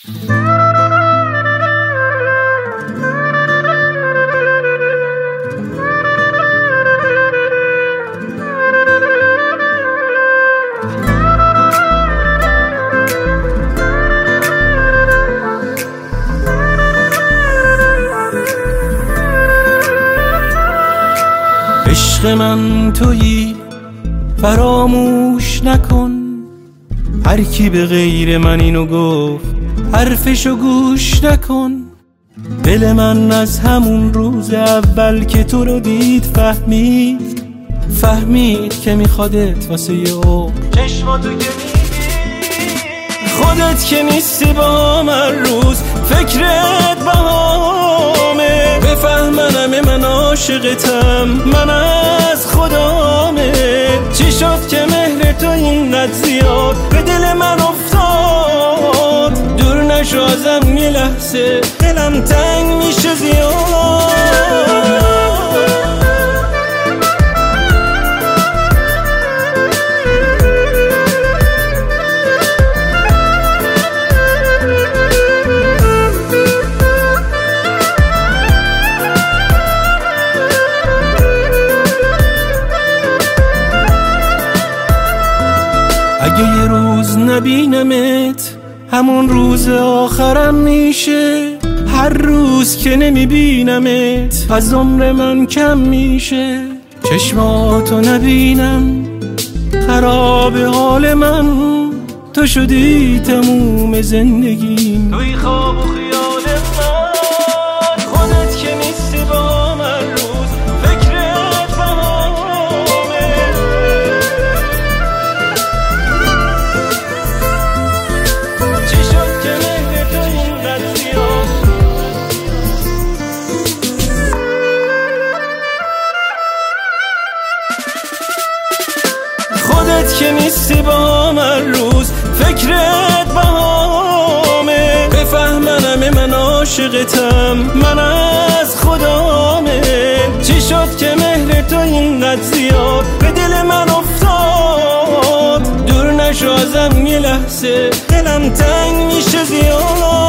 عشق من تویی فراموش نکن، هر کی به غیر من اینو گفت حرفشو گوش نکن. دل من از همون روز اول که تو رو دید فهمید که میخوادت واسه یه عمر. چشماتو که میگی خودت که نیستی با من، روز فکرت بهامه. بفهمنم من عاشقتم، من از خدامه. چی شد که مهر تو اینقدر زیاد به دل من افتاد؟ دور نشو ازم یه لحظه، دلم تنگ میشه زیاد. اگه یه روز نبینمت همون روز آخرم میشه. هر روز که نمیبینمت از عمر من کم میشه. چشماتو نبینم خراب حال من، تو شدی تموم زندگیم، توی خواب و خیال من. خودت که نیستی با من، روز فکرت بهامه. چی شد که مهر تو اینقدر زیاد؟ خودت که نیستی با من، روز فکرت بهامه. بفهمنم من عاشقتم، من از خدامه. چی شد که مهر تو اینقدر زیاد به دل من افتاد؟ دور نشو ازم یه لحظه، دلم تنگ میشه زیاد.